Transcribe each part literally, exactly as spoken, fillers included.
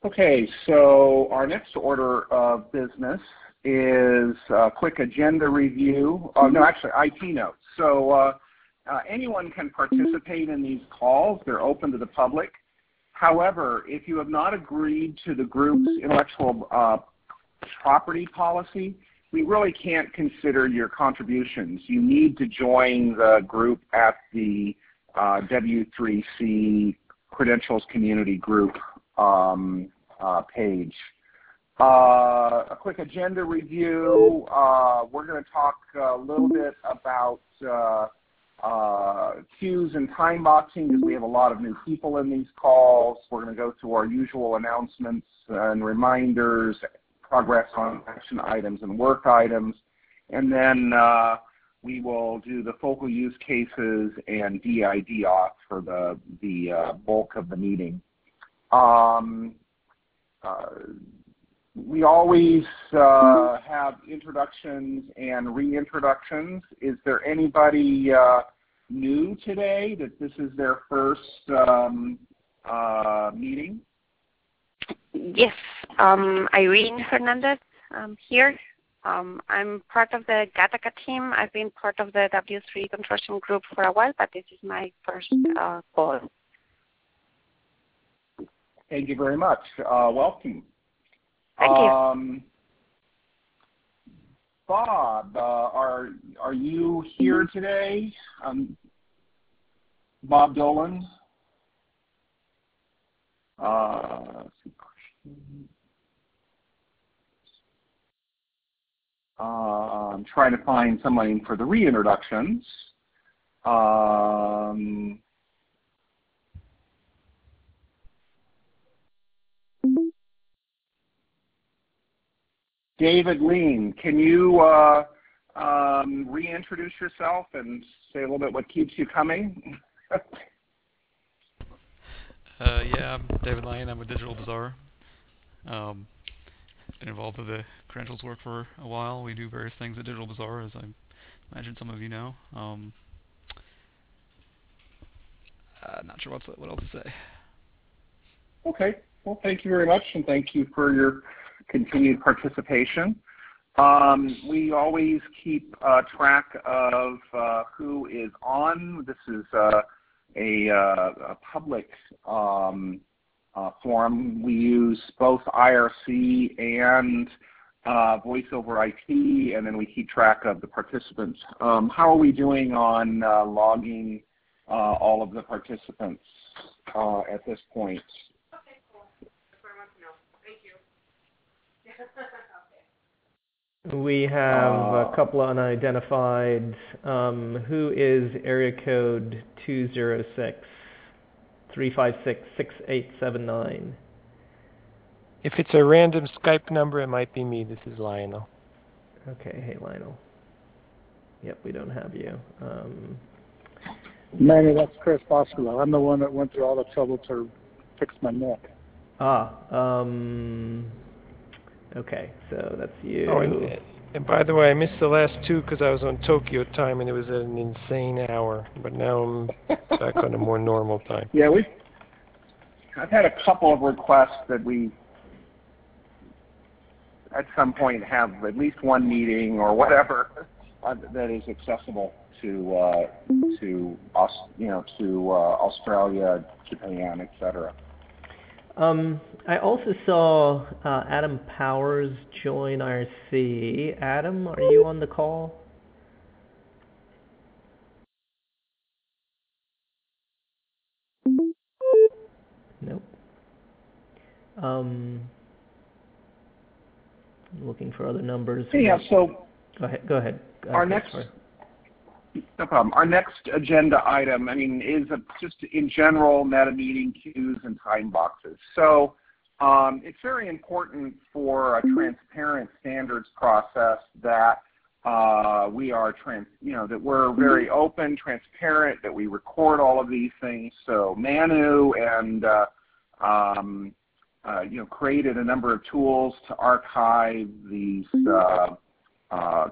Okay, so our next order of business is a quick agenda review. Uh, no, actually, I T notes. So uh, uh, anyone can participate in these calls. They're open to the public. However, if you have not agreed to the group's intellectual uh, property policy, we really can't consider your contributions. You need to join the group at the uh, W three C Credentials Community Group um, uh, page. Uh, a quick agenda review. Uh, we're going to talk a little bit about uh, uh, queues and time boxing because we have a lot of new people in these calls. We're going to go through our usual announcements and reminders, progress on action items and work items, and then uh, we will do the focal use cases and D I D off for the, the uh, bulk of the meeting. Um, uh, we always uh, have introductions and reintroductions. Is there anybody uh, new today that this is their first um, uh, meeting? Yes, um, Irene Hernandez um, here. Um, I'm part of the Gattaca team. I've been part of the W three Consortium group for a while, but this is my first uh, call. Thank you very much. Uh, welcome. Thank um, you. Bob, uh, are are you here today? Um, Bob Dolan. Uh, uh, I'm trying to find somebody for the reintroductions. Um, David Lean, can you uh, um, reintroduce yourself and say a little bit what keeps you coming? uh, yeah, I'm David Lane. I'm with Digital Bazaar. Um, been involved with the credentials work for a while. We do various things at Digital Bazaar, as I imagine some of you know. Um, uh, not sure what's, what else to say. Okay. Well, thank you very much, and thank you for your continued participation. Um, we always keep uh, track of uh, who is on. This is uh, a, uh, a public um, uh, forum. We use both I R C and uh, Voice over I P, and then we keep track of the participants. Um, how are we doing on uh, logging uh, all of the participants uh, at this point? Okay, cool. That's what I want to know. Thank you. We have Uh, a couple unidentified. Um, who is area code two zero six, three five six, six eight seven nine? If it's a random Skype number, it might be me. This is Lionel. Okay, hey Lionel. Yep, we don't have you. Um, Manny, that's Chris Boscolo. I'm the one that went through all the trouble to fix my neck. ah, um, okay, so that's you. Oh, and, and by the way, I missed the last two because I was on Tokyo time and it was at an insane hour. But now I'm back on a more normal time. Yeah, we. I've had a couple of requests that we, at some point, have at least one meeting or whatever uh, that is accessible to uh, to us, you know, to uh, Australia, Japan, et cetera. Um, I also saw uh, Adam Powers join I R C. Adam, are you on the call? Nope. Um, looking for other numbers. Yeah, so go ahead. Go ahead. Our okay, next, sorry. no problem. Our next agenda item, I mean, is a, just in general meta meeting queues and time boxes. So um, it's very important for a transparent standards process that uh, we are trans, you know, that we're very open, transparent, that we record all of these things. So Manu and uh, um, uh, you know, created a number of tools to archive these uh, uh,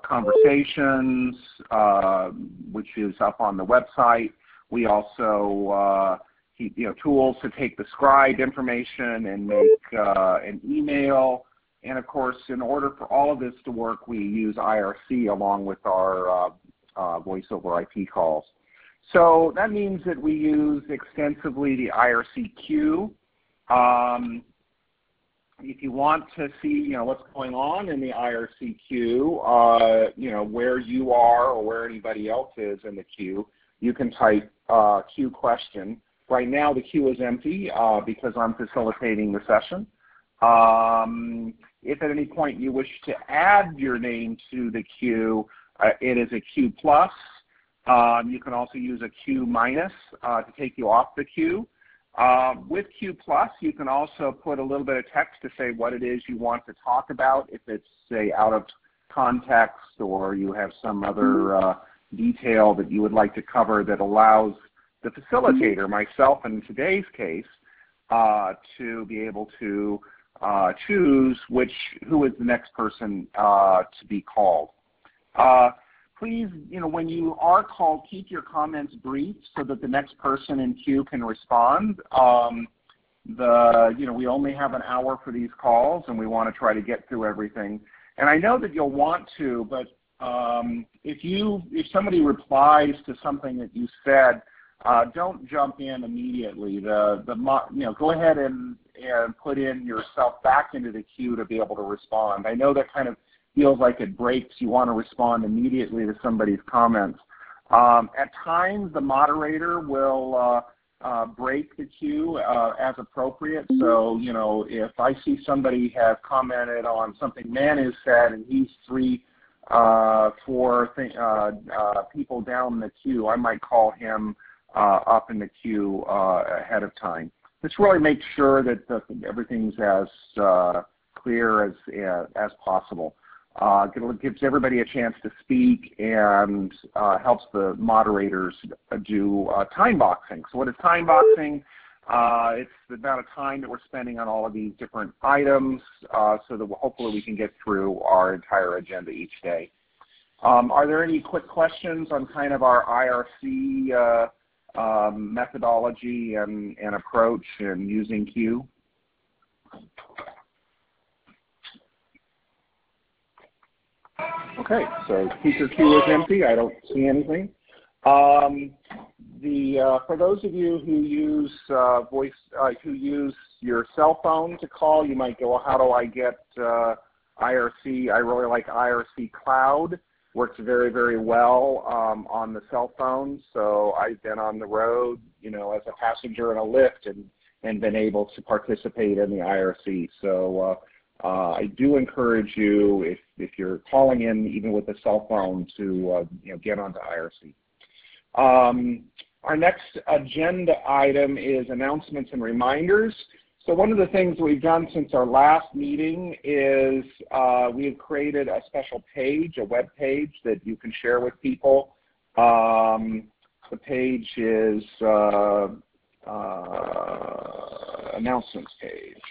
conversations, uh, which is up on the website. We also uh, you know, tools to take the scribed information and make uh, an email. And of course, in order for all of this to work, we use I R C along with our uh, uh, voice over I P calls. So that means that we use extensively the I R C queue. Um, if you want to see, you know, what's going on in the I R C queue, uh, you know, where you are or where anybody else is in the queue, you can type uh, queue question. Right now, the queue is empty uh, because I'm facilitating the session. Um, if at any point you wish to add your name to the queue, uh, it is a queue plus. Um, you can also use a queue minus uh, to take you off the queue. Uh, with Q plus, you can also put a little bit of text to say what it is you want to talk about, if it's, say, out of context or you have some other uh, detail that you would like to cover that allows the facilitator, myself in today's case, uh, to be able to uh, choose which, who is the next person uh, to be called. Uh, Please, you know, when you are called, keep your comments brief so that the next person in queue can respond. Um, the, you know, we only have an hour for these calls, and we want to try to get through everything. And I know that you'll want to, but um, if you, if somebody replies to something that you said, uh, don't jump in immediately. The, the, you know, go ahead and and put in yourself back into the queue to be able to respond. I know that kind of feels like it breaks. You want to respond immediately to somebody's comments. Um, at times, the moderator will uh, uh, break the queue uh, as appropriate. So, you know, if I see somebody has commented on something Manu said and he's three, uh, four th uh, uh, people down the queue, I might call him uh, up in the queue uh, ahead of time. Let's really make sure that the, everything's as uh, clear as, uh, as possible. Uh, it gives everybody a chance to speak and uh, helps the moderators do uh, time boxing. So what is time boxing? Uh, it's the amount of time that we're spending on all of these different items uh, so that hopefully we can get through our entire agenda each day. Um, are there any quick questions on kind of our I R C uh, um, methodology and, and approach and using Q? Okay, so speaker queue is empty. I don't see anything. Um, the uh, for those of you who use uh, voice, uh, who use your cell phone to call, you might go, well, how do I get uh, I R C? I really like I R C Cloud. Works very, very well um, on the cell phone. So I've been on the road, you know, as a passenger in a Lyft and and been able to participate in the I R C. So. Uh, Uh, I do encourage you, if, if you're calling in even with a cell phone, to uh, you know, get onto I R C. Um, our next agenda item is announcements and reminders. So one of the things we've done since our last meeting is uh, we have created a special page, a web page that you can share with people. Um, the page is uh, uh, announcements page.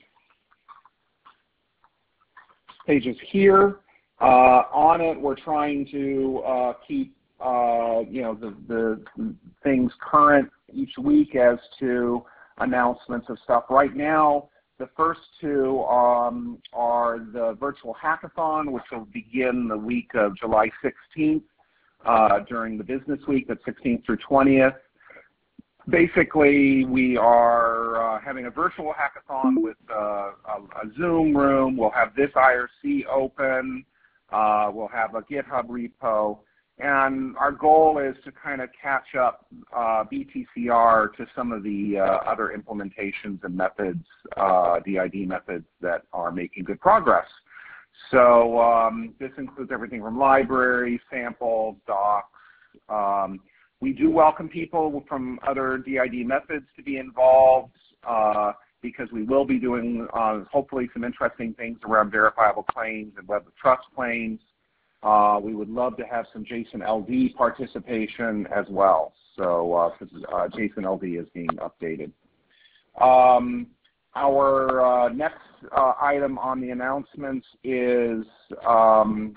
Page is here. Uh, on it, we're trying to uh, keep uh, you know the, the things current each week as to announcements of stuff. Right now, the first two um, are the virtual hackathon, which will begin the week of July sixteenth uh, during the business week, that's sixteenth through twentieth. Basically, we are uh, having a virtual hackathon with uh, a, a Zoom room. We'll have this I R C open. Uh, we'll have a GitHub repo. And our goal is to kind of catch up uh, B T C R to some of the uh, other implementations and methods, uh, D I D methods that are making good progress. So um, this includes everything from libraries, samples, docs. Um, We do welcome people from other D I D methods to be involved uh, because we will be doing uh, hopefully some interesting things around verifiable claims and web of trust claims. Uh, we would love to have some JSON L D participation as well. So uh, uh, JSON L D is being updated. Um, our uh, next uh, item on the announcements is um,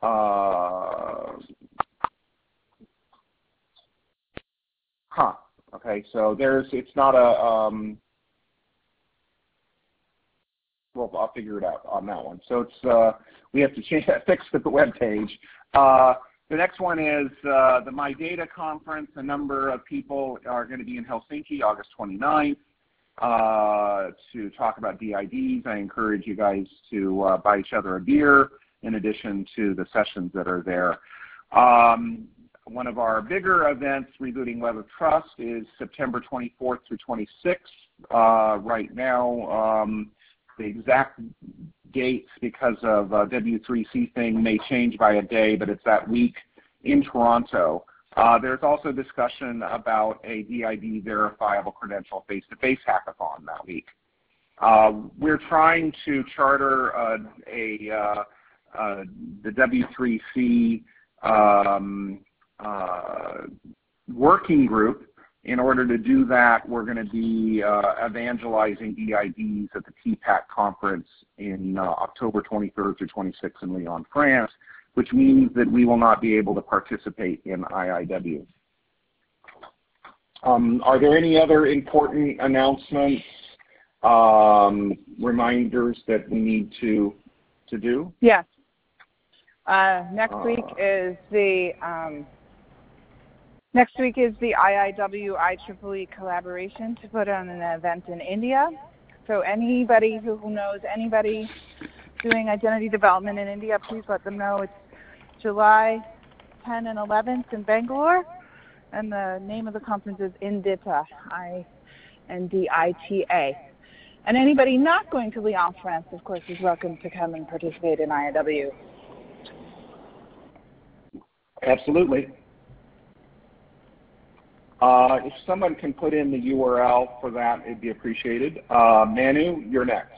uh, Huh. Okay, so there's, it's not a, um, well, I'll figure it out on that one. So it's, uh, we have to change, fix the web page. Uh, the next one is uh, the My Data conference. A number of people are going to be in Helsinki August twenty-ninth uh, to talk about D I Ds. I encourage you guys to uh, buy each other a beer in addition to the sessions that are there. Um, one of our bigger events, Rebooting Web of Trust, is September twenty-fourth through twenty-sixth. Uh, right now, um, the exact dates, because of uh, W three C thing, may change by a day, but it's that week in Toronto. Uh, there's also discussion about a D I D verifiable credential face-to-face hackathon that week. Uh, we're trying to charter uh, a uh, uh, the W three C um, uh, working group. In order to do that, we're going to be uh, evangelizing D I Ds at the T PAC conference in uh, October twenty-third through twenty-sixth in Lyon, France, which means that we will not be able to participate in I I W. Um, are there any other important announcements, um, reminders that we need to, to do? Yes. Uh, next Uh, week is the um, Next week is the I I W I E E E collaboration to put on an event in India. So anybody who, who knows anybody doing identity development in India, please let them know. It's July tenth and eleventh in Bangalore, and the name of the conference is Indita, I N D I T A. And anybody not going to Lyon, France, of course, is welcome to come and participate in I I W. Absolutely. Uh, if someone can put in the U R L for that, it'd be appreciated. Uh, Manu, you're next.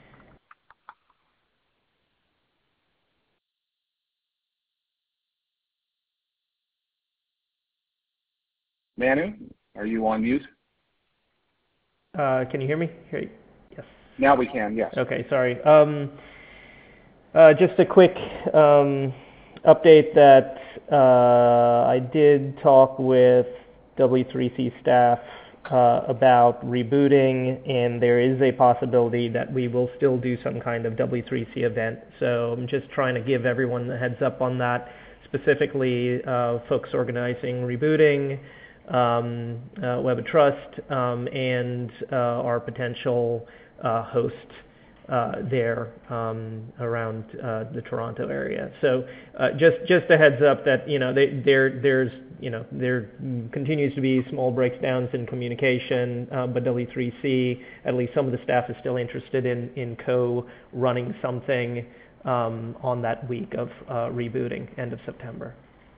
Manu, are you on mute? Uh, can you hear me? Here, yes. Now we can, yes. Okay, sorry. Um, uh, just a quick um, update that uh, I did talk with W three C staff uh, about rebooting, and there is a possibility that we will still do some kind of W three C event. So I'm just trying to give everyone the heads up on that, specifically uh, folks organizing rebooting, um, uh, Web of Trust, um, and uh, our potential uh, host uh, there um, around uh, the Toronto area. So uh, just just a heads up that you know they, there there's you know there continues to be small breakdowns in communication, uh, but W three C, at least some of the staff is still interested in in co-running something um, on that week of uh, rebooting, end of September.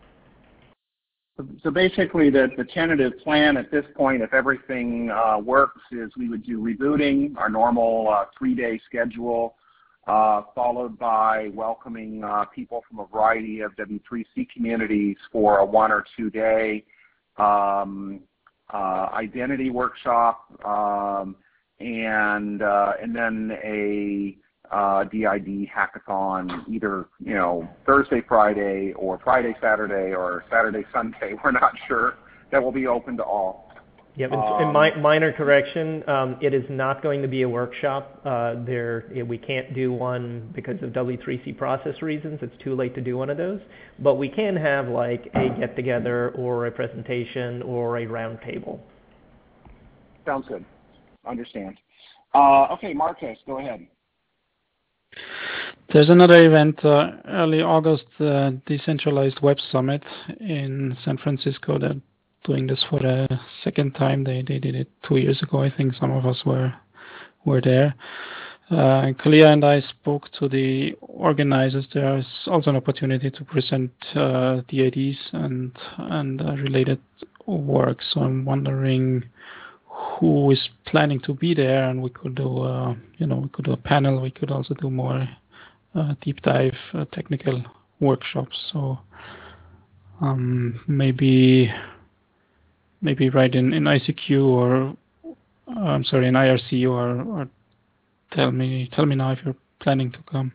So basically, the, the tentative plan at this point, if everything uh, works, is we would do rebooting, our normal uh, three-day schedule, uh, followed by welcoming uh, people from a variety of W three C communities for a one or two-day um, uh, identity workshop, um, and uh, and then a Uh, D I D hackathon, either you know Thursday, Friday, or Friday, Saturday, or Saturday, Sunday. We're not sure. That will be open to all. Yep. And, um, and my, minor correction: um, it is not going to be a workshop. Uh, there, we can't do one because of W three C process reasons. It's too late to do one of those. But we can have like a get-together, or a presentation, or a round table. Sounds good. Understand. Uh, okay, Marques, go ahead. There's another event, uh, early August, uh, Decentralized Web Summit in San Francisco. They're doing this for the second time. They they did it two years ago. I think some of us were were there. Uh, Kalia and I spoke to the organizers. There's also an opportunity to present uh, D I Ds and and uh, related work. So I'm wondering who is planning to be there, and we could do uh, you know we could do a panel. We could also do more uh, deep dive uh, technical workshops. So um, maybe maybe write in, in I C Q or uh, I'm sorry in I R C or, or tell me tell me now if you're planning to come.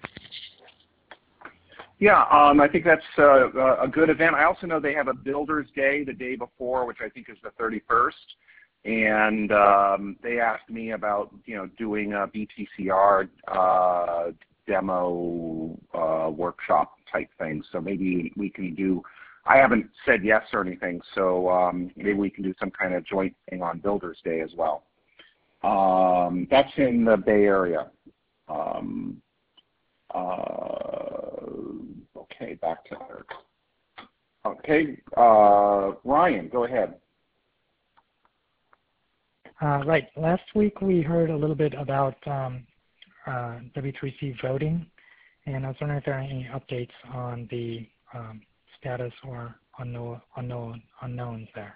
Yeah, um, I think that's uh, a good event. I also know they have a Builders Day the day before, which I think is the thirty-first. and um, they asked me about, you know, doing a B T C R uh, demo uh, workshop type thing. So maybe we can do, I haven't said yes or anything, so um, maybe we can do some kind of joint thing on Builders Day as well. Um, that's in the Bay Area. Um, uh, okay, back to her. Okay, uh, Ryan, go ahead. Uh, right. Last week we heard a little bit about um, uh, W three C voting, and I was wondering if there are any updates on the um, status or unknown, unknown unknowns there.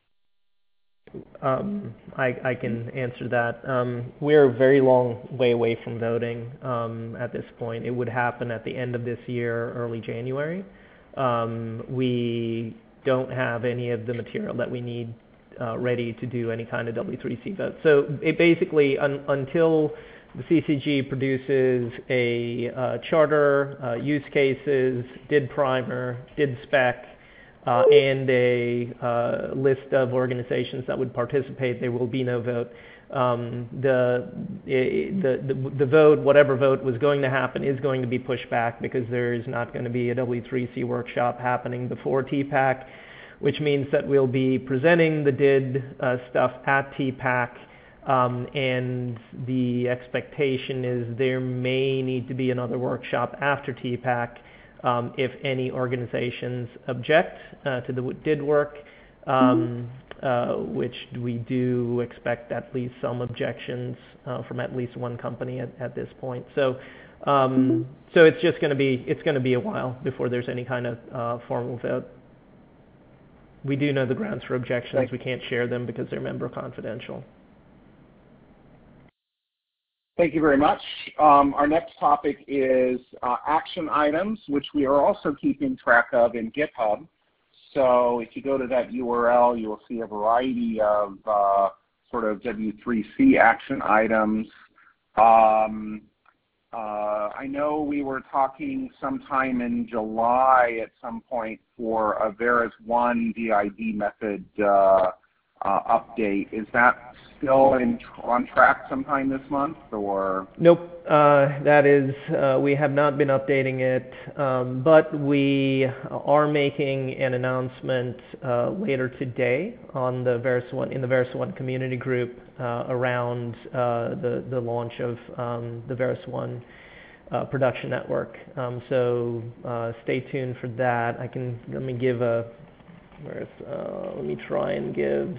Um, I, I can answer that. Um, we're a very long way away from voting um, at this point. It would happen at the end of this year, early January. Um, we don't have any of the material that we need uh, ready to do any kind of W three C vote. So it basically, un until the C C G produces a uh, charter, uh, use cases, D I D primer, D I D spec, Uh, and a uh, list of organizations that would participate, there will be no vote. Um, the, the, the, the vote, whatever vote was going to happen, is going to be pushed back because there is not going to be a W three C workshop happening before T PAC, which means that we'll be presenting the D I D uh, stuff at T PAC, um, and the expectation is there may need to be another workshop after T PAC. Um, if any organizations object uh, to the D I D work, um, uh, which we do expect at least some objections uh, from at least one company at, at this point. So, um, so it's just going to be it's going to be a while before there's any kind of uh, formal vote. We do know the grounds for objections. Thanks. We can't share them because they're member confidential. Thank you very much. Um, our next topic is uh, action items, which we are also keeping track of in GitHub. So if you go to that U R L, you will see a variety of uh, sort of W three C action items. Um, uh, I know we were talking sometime in July at some point for a Veris one D I D method uh, uh, update. Is that still in, on track sometime this month, or? Nope, uh, that is, uh, we have not been updating it, um, but we are making an announcement uh, later today on the Veris one, in the Veris one community group uh, around uh, the, the launch of um, the Veris one uh, production network. Um, so uh, stay tuned for that. I can, let me give a, where's, uh, let me try and give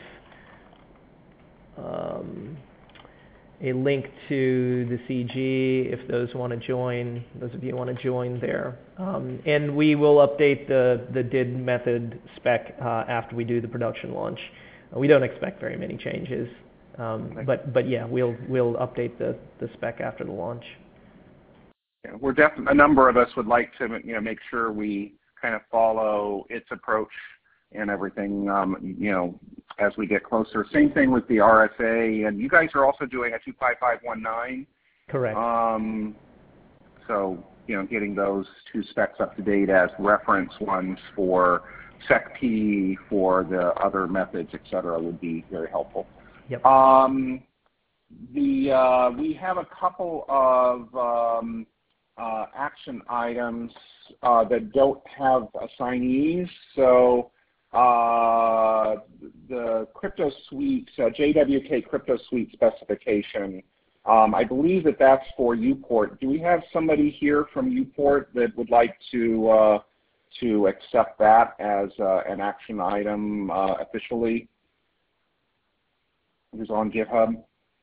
Um, a link to the C G if those want to join, those of you want to join there. Um, and we will update the, the D I D method spec uh, after we do the production launch. Uh, we don't expect very many changes, um, but, but yeah, we'll, we'll update the, the spec after the launch. Yeah, we're definitely, a number of us would like to, you know, make sure we kind of follow its approach and everything, um, you know, as we get closer. Same thing with the R S A, and you guys are also doing a two five five one nine. Correct. Um, so, you know, getting those two specs up to date as reference ones for SecP, for the other methods, et cetera, would be very helpful. Yep. Um, the, uh, we have a couple of um, uh, action items uh, that don't have assignees. So, Uh, the Crypto Suite, uh, J W K Crypto Suite specification, um, I believe that that's for Uport. Do we have somebody here from Uport that would like to uh, to accept that as uh, an action item uh, officially? Who's on GitHub?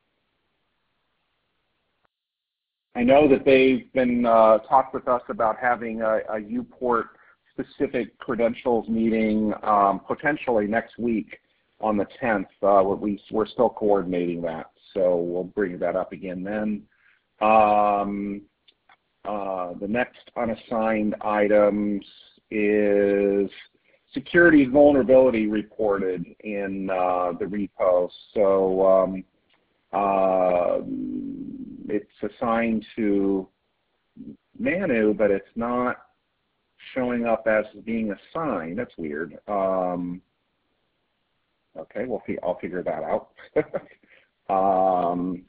I know that they've been uh, talked with us about having a, a Uport specific credentials meeting um, potentially next week on the tenth. Uh, we, we're still coordinating that, so we'll bring that up again then. Um, uh, the next unassigned items is security vulnerability reported in uh, the repo. So um, uh, it's assigned to Manu, but it's not showing up as being assigned. That's weird. Um, Okay, we'll fi- I'll figure that out. um,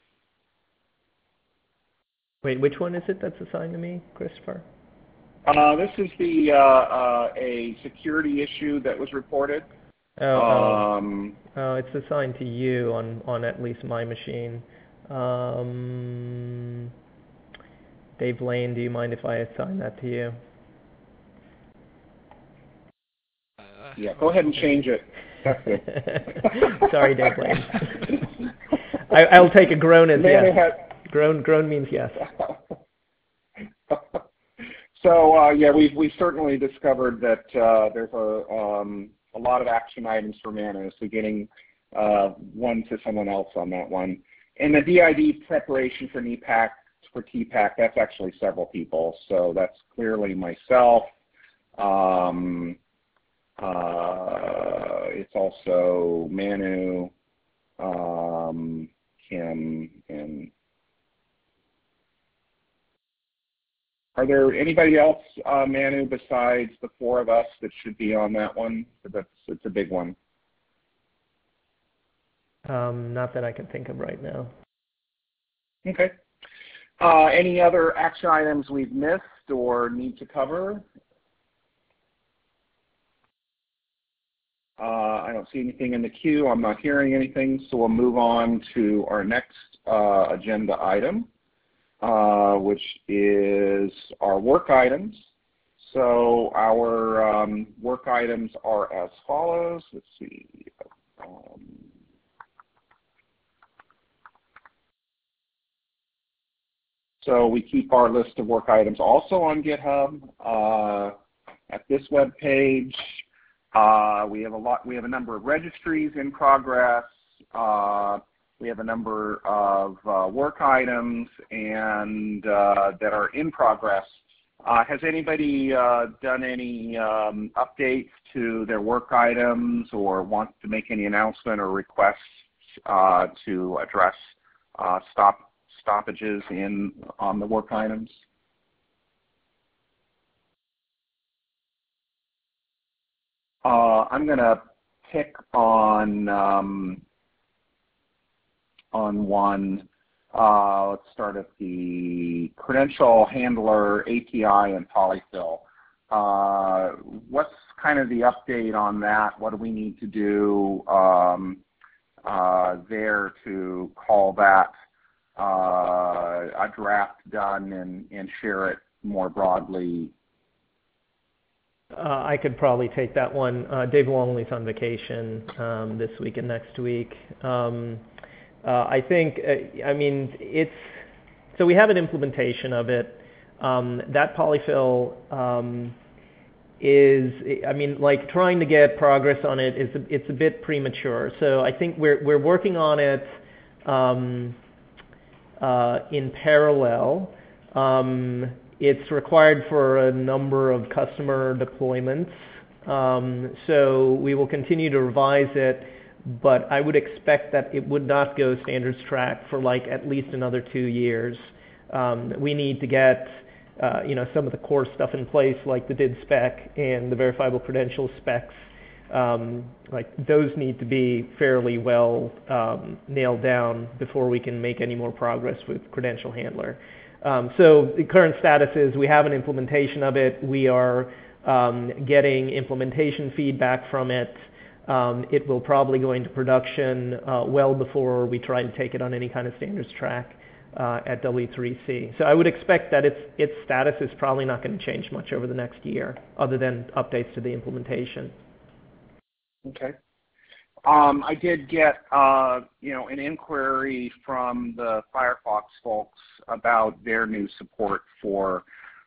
Wait, which one is it that's assigned to me, Christopher? Uh, this is the uh, uh, a security issue that was reported. Oh, um, oh, oh, it's assigned to you on, on at least my machine. Um, Dave Lane, do you mind if I assign that to you? Yeah, go ahead and change it. That's good. Sorry, Dave Lane. I, I'll take a groan as Man, yes. had... Groan, groan means yes. So uh, yeah, we've we certainly discovered that uh, there's a um, a lot of action items for Manu, so getting uh, one to someone else on that one. And the D I D preparation for N E PAC for T PAC, that's actually several people. So that's clearly myself. Um, uh, it's also Manu, um, Kim, and are there anybody else, uh, Manu, besides the four of us that should be on that one? That's it's a big one. Um, not that I can think of right now. Okay. Uh, any other action items we've missed or need to cover? Uh, I don't see anything in the queue. I'm not hearing anything, so we'll move on to our next uh, agenda item. Uh, which is our work items. So our um, work items are as follows. Let's see. Um, so we keep our list of work items also on GitHub. Uh, at this web page, uh, we have a lot. We have a number of registries in progress. Uh, We have a number of uh, work items and uh, that are in progress. Uh, has anybody uh, done any um, updates to their work items or want to make any announcement or requests uh, to address uh, stop stoppages in on the work items? Uh, I'm going to pick on um, on one. Uh, let's start at the credential handler, A P I, and polyfill. Uh, what's kind of the update on that? What do we need to do um, uh, there to call that uh, a draft done and, and share it more broadly? Uh, I could probably take that one. Uh, Dave Longley's on vacation um, this week and next week. Um, Uh, I think, uh, I mean, it's, so we have an implementation of it. Um, that polyfill um, is, I mean, like trying to get progress on it is, a, it's a bit premature. So I think we're, we're working on it um, uh, in parallel. Um, it's required for a number of customer deployments. Um, so we will continue to revise it. But I would expect that it would not go standards track for like at least another two years. Um, we need to get uh, you know, some of the core stuff in place, like the D I D spec and the verifiable credentials specs. Um, like those need to be fairly well um, nailed down before we can make any more progress with credential handler. Um, so the current status is we have an implementation of it. We are um, getting implementation feedback from it. Um, it will probably go into production uh, well before we try to take it on any kind of standards track uh, at W three C. So I would expect that its its status is probably not going to change much over the next year, other than updates to the implementation. Okay. Um, I did get uh, you know, an inquiry from the Firefox folks about their new support for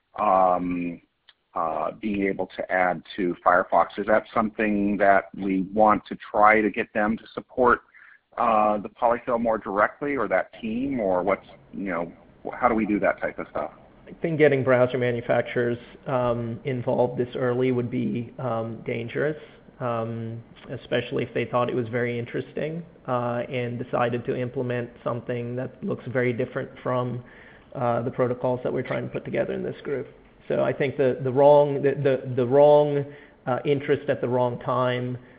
um, Uh, being able to add to Firefox. Is that something that we want to try to get them to support uh, the polyfill more directly, or that team, or what's, you know, how do we do that type of stuff? I think getting browser manufacturers um, involved this early would be um, dangerous, um, especially if they thought it was very interesting uh, and decided to implement something that looks very different from uh, the protocols that we're trying to put together in this group. So I think the, the wrong, the, the, the wrong uh, interest at the wrong time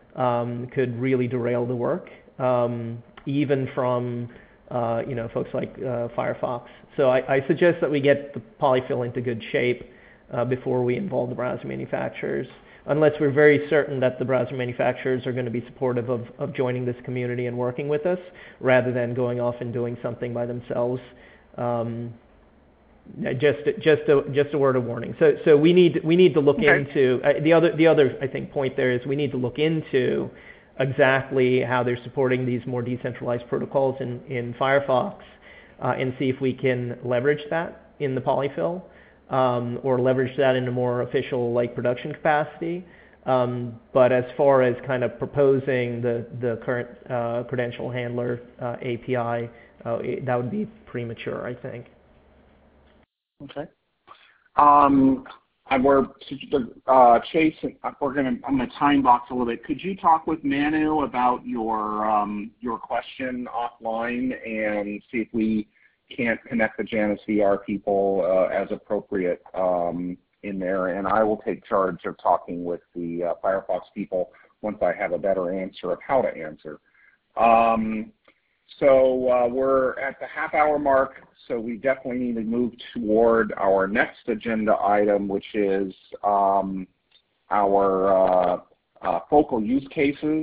um, could really derail the work, um, even from uh, you know folks like uh, Firefox. So I, I suggest that we get the polyfill into good shape uh, before we involve the browser manufacturers, unless we're very certain that the browser manufacturers are going to be supportive of, of joining this community and working with us, rather than going off and doing something by themselves. Um, just, just, a, just a word of warning. So, so we need, we need to look Okay. into uh, the other, the other, I think, point there is we need to look into exactly how they're supporting these more decentralized protocols in, in Firefox, uh, and see if we can leverage that in the polyfill. Um, or leverage that in a more official like production capacity. Um, but as far as kind of proposing the, the current uh, credential handler uh, A P I, uh, it, that would be premature, I think. Okay. Um, and we're uh, Chase. We're gonna. I'm gonna time box a little bit. Could you talk with Manu about your um, your question offline and see if we can't connect the Janus V R people uh, as appropriate um, in there, and I will take charge of talking with the uh, Firefox people once I have a better answer of how to answer. Um, so uh, we're at the half hour mark, so we definitely need to move toward our next agenda item, which is um, our uh, uh, focal use cases.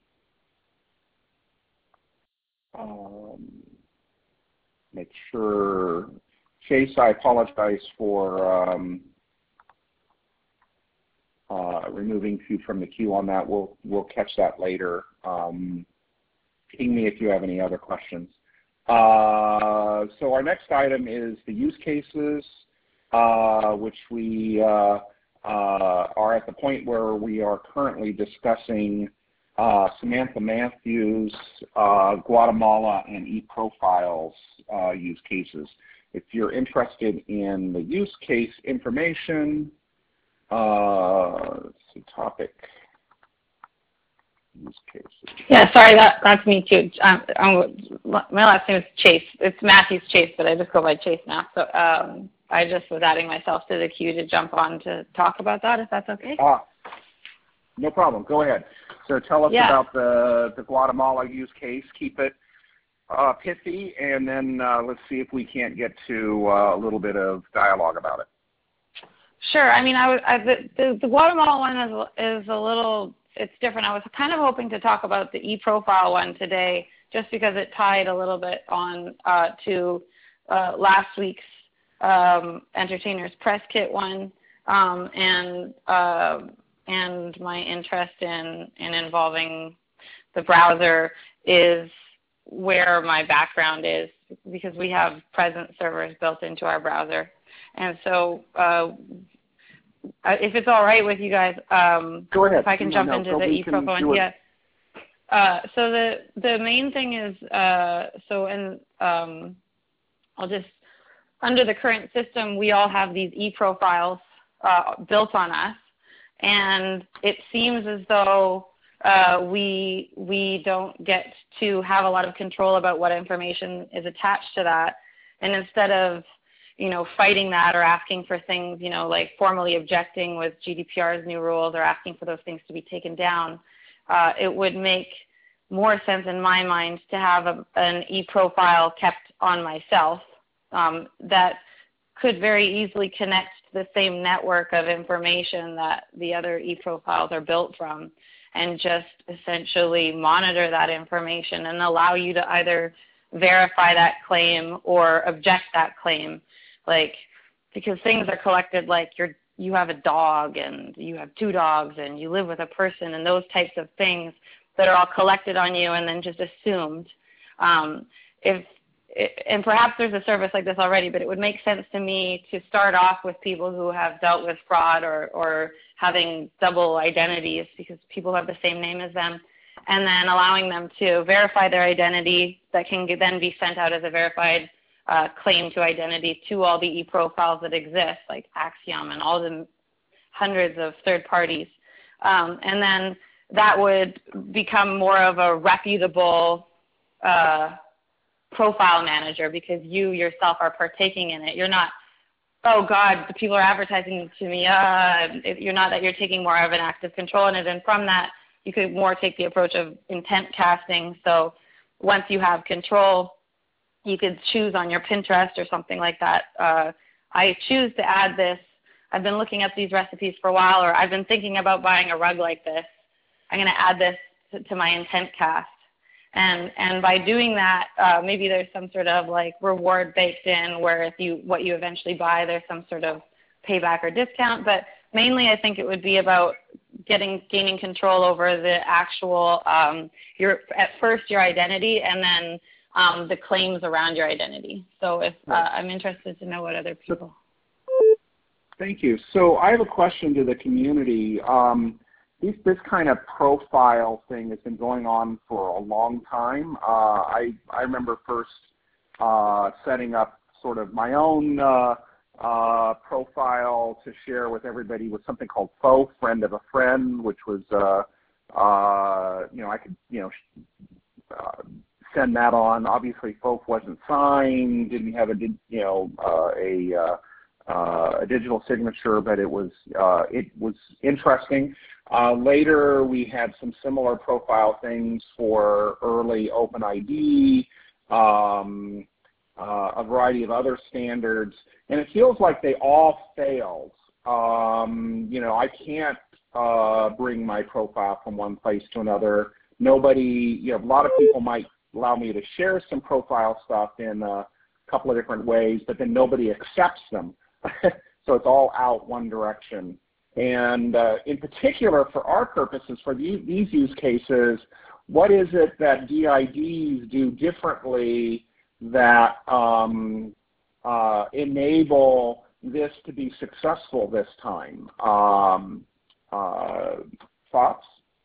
Um, Make sure, Chase, I apologize for um, uh, removing you from the queue on that. We'll we'll catch that later. Um, ping me if you have any other questions. Uh, so our next item is the use cases, uh, which we uh, uh, are at the point where we are currently discussing Uh, Samantha Matthews, uh, Guatemala, and eProfiles uh, use cases. If you're interested in the use case information, uh, let's see, topic, use cases. Yeah, sorry, that, that's me too. Um, I'm, my last name is Chase. It's Matthews Chase, but I just go by Chase now. So um, I just was adding myself to the queue to jump on to talk about that, if that's okay. Ah, no problem. Go ahead. So tell us yeah. about the, the Guatemala use case. Keep it uh, pithy, and then uh, let's see if we can't get to uh, a little bit of dialogue about it. Sure. I mean, I was, I, the, the, the Guatemala one is, is a little, it's different. I was kind of hoping to talk about the eProfile one today, just because it tied a little bit on uh, to uh, last week's um, Entertainers Press Kit one, um, and uh, and my interest in, in involving the browser is where my background is, because we have presence servers built into our browser. And so uh, if it's all right with you guys, um, Go ahead. if I can no, jump no, into so the eProfile one. Yeah. Uh, so the, the main thing is, uh, so and um, I'll just, under the current system, we all have these eProfiles uh, built on us. And it seems as though uh, we we don't get to have a lot of control about what information is attached to that. And instead of, you know, fighting that or asking for things, you know, like formally objecting with G D P R's new rules or asking for those things to be taken down, uh, it would make more sense in my mind to have a, an e-profile kept on myself um, that could very easily connect to the same network of information that the other e-profiles are built from, and just essentially monitor that information and allow you to either verify that claim or object that claim. Like, because things are collected like you're, you have a dog and you have two dogs and you live with a person and those types of things that are all collected on you and then just assumed. Um, if And perhaps there's a service like this already, but it would make sense to me to start off with people who have dealt with fraud or, or having double identities, because people have the same name as them, and then allowing them to verify their identity that can then be sent out as a verified uh, claim to identity to all the e-profiles that exist, like Axiom and all the hundreds of third parties. Um, and then that would become more of a reputable uh, profile manager, because you yourself are partaking in it. You're not, oh God, the people are advertising to me. Uh, it, you're not that you're taking more of an active control in it. And from that, you could more take the approach of intent casting. So once you have control, you could choose on your Pinterest or something like that. Uh, I choose to add this. I've been looking up these recipes for a while, or I've been thinking about buying a rug like this. I'm going to add this to, to my intent cast. And, and by doing that, uh, maybe there's some sort of like reward baked in where if you, what you eventually buy, there's some sort of payback or discount. But mainly I think it would be about getting, gaining control over the actual, um, your, at first your identity, and then um, the claims around your identity. So if uh, I'm interested to know what other people. Thank you. So I have a question to the community. Um, This, this kind of profile thing has been going on for a long time. Uh, I, I remember first uh, setting up sort of my own uh, uh, profile to share with everybody with something called Faux, Friend of a Friend, which was, uh, uh, you know, I could, you know, uh, send that on. Obviously, Faux wasn't signed, didn't have a, you know, uh, a, uh, uh, a digital signature, but it was, uh, it was interesting. Uh, later, we had some similar profile things for early OpenID, um, uh, a variety of other standards, and it feels like they all failed. Um, you know, I can't uh, bring my profile from one place to another. Nobody, you know, a lot of people might allow me to share some profile stuff in a couple of different ways, but then nobody accepts them. So it's all out one direction. And uh, in particular, for our purposes, for the, these use cases, what is it that D I Ds do differently that um, uh, enable this to be successful this time? Um, uh, thoughts?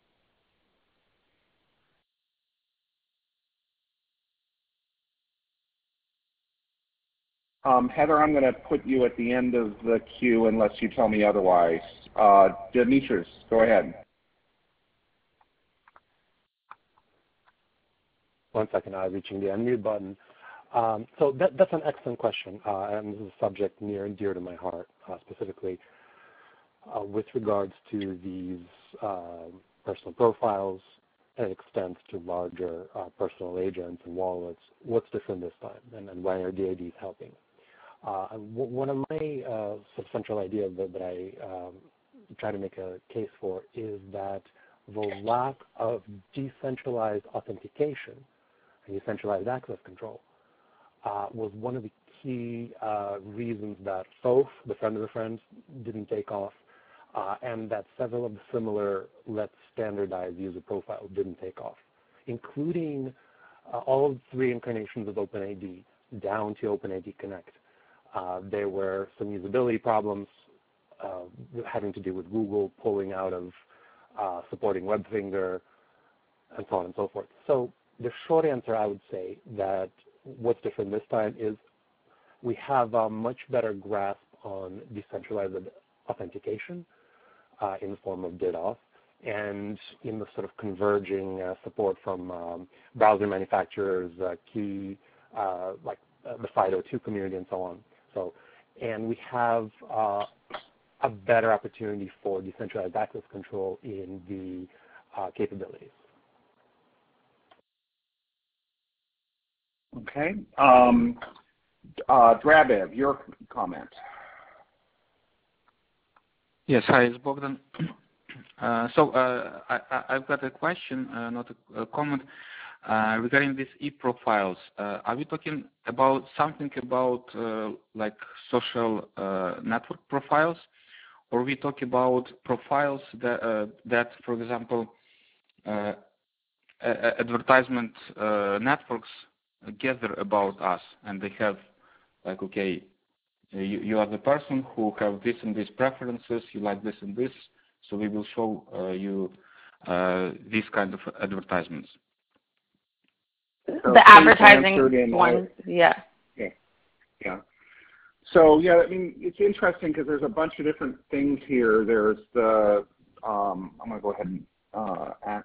Um, Heather, I'm going to put you at the end of the queue unless you tell me otherwise. Uh, Demetrius, go ahead. One second, I'm reaching the unmute button. Um, so that, that's an excellent question, uh, and this is a subject near and dear to my heart, uh, specifically uh, with regards to these uh, personal profiles, and it extends to larger uh, personal agents and wallets. What's different this time, and, and why are D I Ds helping? Uh, one of my uh, sort of central ideas that, that I um, try to make a case for is that the lack of decentralized authentication and decentralized access control uh, was one of the key uh, reasons that Faux, the friend of the friends, didn't take off, uh, and that several of the similar let's standardize user profiles didn't take off, including uh, all of the three incarnations of OpenID down to OpenID Connect. Uh, there were some usability problems uh, having to do with Google pulling out of uh, supporting WebFinger and so on and so forth. So the short answer, I would say, that what's different this time is we have a much better grasp on decentralized authentication uh, in the form of DDoS, and in the sort of converging uh, support from um, browser manufacturers, uh, key, uh, like uh, the FIDO two community and so on. So, and we have uh, a better opportunity for decentralized access control in the uh, capabilities. Okay. Um, uh, Drabev, your comment. Yes, hi, it's Bogdan. Uh, so uh, I, I've got a question, uh, not a, a comment. Uh, regarding these e-profiles, uh, are we talking about something about uh, like social uh, network profiles, or are we talking about profiles that, uh, that for example, uh, advertisement uh, networks gather about us, and they have like, okay, you, you are the person who have this and these preferences, you like this and this, so we will show uh, you uh, these kind of advertisements. The advertising one, yeah. Yeah, yeah. So yeah, I mean, it's interesting because there's a bunch of different things here. There's the, um, I'm going to go ahead and uh, act.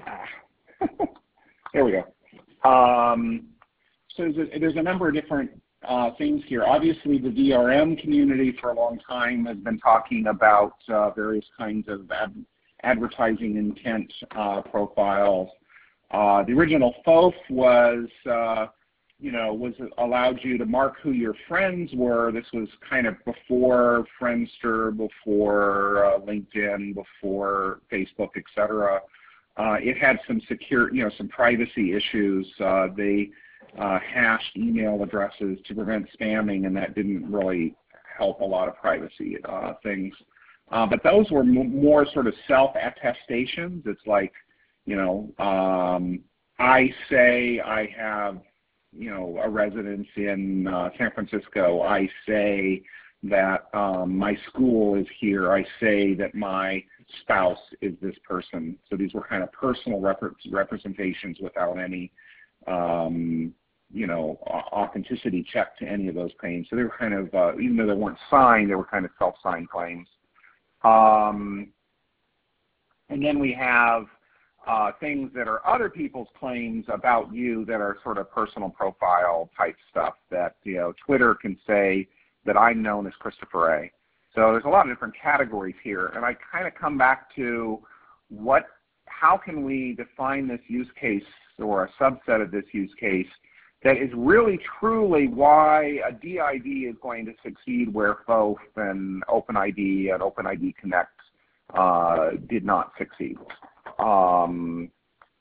Ah. There we go. Um, so there's a, there's a number of different uh, things here. Obviously, the V R M community for a long time has been talking about uh, various kinds of ad advertising intent uh, profiles. Uh, the original F O F was, uh, you know, was allowed you to mark who your friends were. This was kind of before Friendster, before uh, LinkedIn, before Facebook, et cetera. Uh, it had some secure, you know, some privacy issues. Uh, they uh, hashed email addresses to prevent spamming, and that didn't really help a lot of privacy uh, things. Uh, but those were m more sort of self-attestations. It's like, you know, um, I say I have, you know, a residence in uh, San Francisco. I say that um, my school is here. I say that my spouse is this person. So these were kind of personal rep representations without any, um, you know, authenticity check to any of those claims. So they were kind of, uh, even though they weren't signed, they were kind of self-signed claims. Um, and then we have uh, things that are other people's claims about you that are sort of personal profile type stuff that, you know, Twitter can say that I'm known as Christopher A. So there's a lot of different categories here, and I kind of come back to what, how can we define this use case or a subset of this use case that is really truly why a D I D is going to succeed where F O F and OpenID and OpenID Connect uh, did not succeed. Um,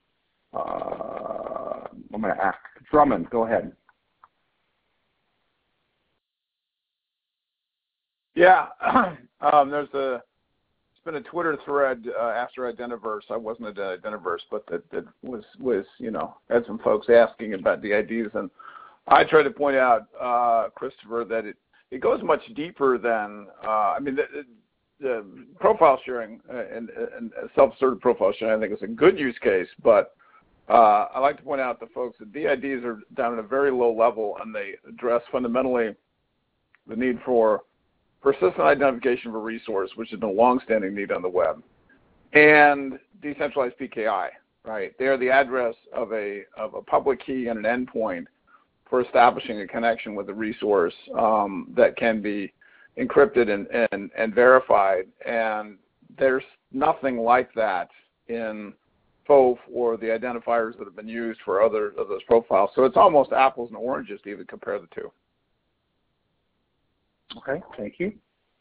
uh, I'm going to ask Drummond, go ahead. Yeah, um, there's a, it's been a Twitter thread uh, after Identiverse. I wasn't at Identiverse, but that, that was, was, you know, had some folks asking about D I Ds. And I tried to point out, uh, Christopher, that it, it goes much deeper than, uh, I mean, the, the profile sharing and, and self-assertive profile sharing, I think is a good use case, but uh, I like to point out to folks that D I Ds are down at a very low level, and they address fundamentally the need for persistent identification of a resource, which is a long-standing need on the web, and decentralized P K I, right? They are the address of a, of a public key and an endpoint for establishing a connection with a resource um, that can be encrypted and, and, and verified, and there's nothing like that in F O F or the identifiers that have been used for other of those profiles. So it's almost apples and oranges to even compare the two. Okay, thank you.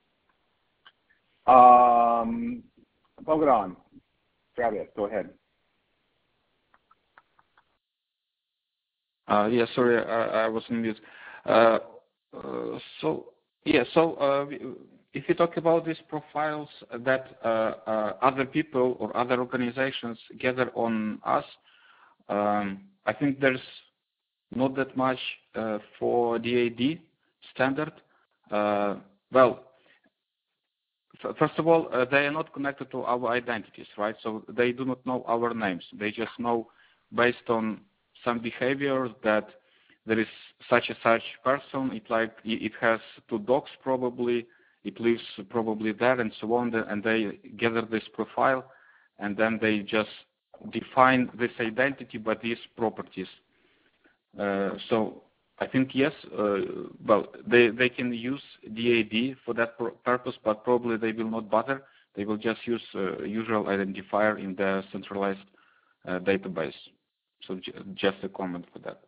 Um, Bogdan, Travis, go ahead. Uh, yeah, sorry, I, I was on mute. Uh, uh, so, yeah, so uh, if you talk about these profiles that uh, uh, other people or other organizations gather on us, um, I think there's not that much uh, for D I D standard. Uh, well, first of all, uh, they are not connected to our identities, right? So they do not know our names. They just know based on some behavior that there is such a such person. It like it has two dogs probably. It lives probably there and so on. And they gather this profile, and then they just define this identity by these properties. Uh, so. I think yes, uh, well, they, they can use D I D for that purpose, but probably they will not bother. They will just use uh, usual identifier in the centralized uh, database. So j just a comment for that.